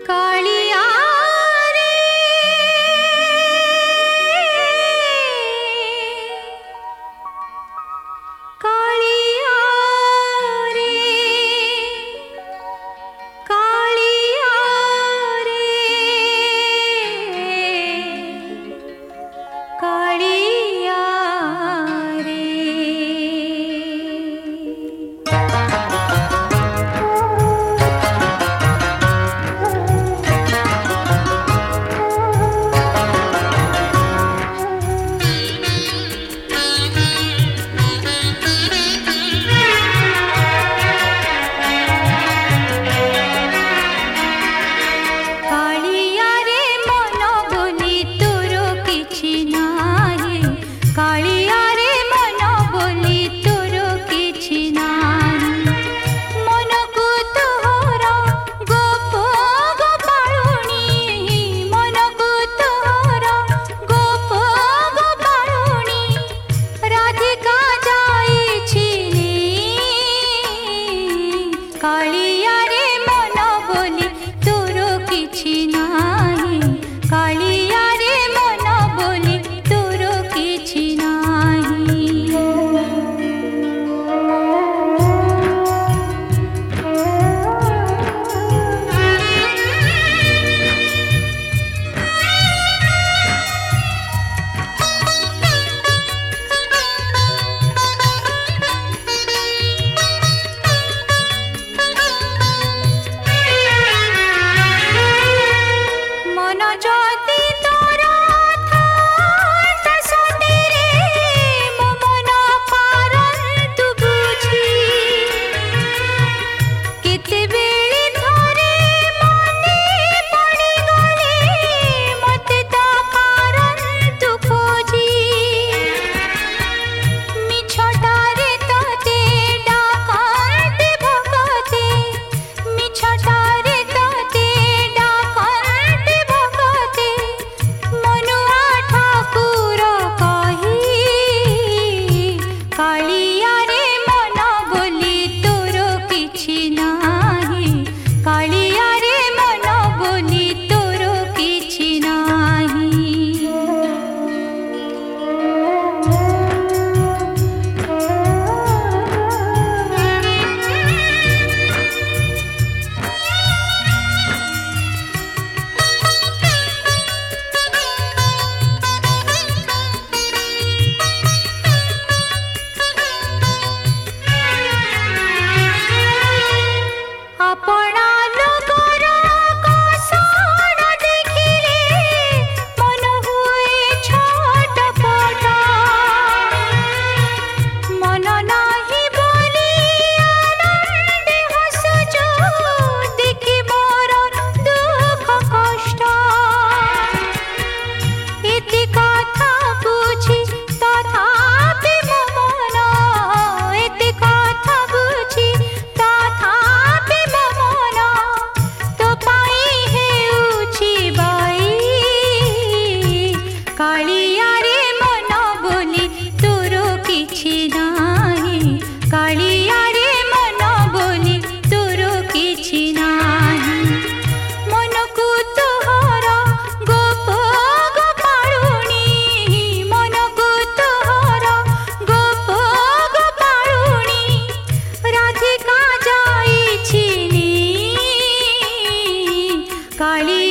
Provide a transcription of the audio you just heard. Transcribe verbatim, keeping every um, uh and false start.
कालिया रे कालिया रे कालिया रे कालिया रे। कालिया रे मन बोली तोर किछि नाही, कालिया रे मन बोली तोर किछि नाही। कालिया रे मन बोली तोर किछि नाही, कालिया रे मन बोली तोर किछि नाही। मन को तोहर गोप गोपाळुनी, मन को तोहर गोप गोपाळुनी राधिका जाइछि नी। काली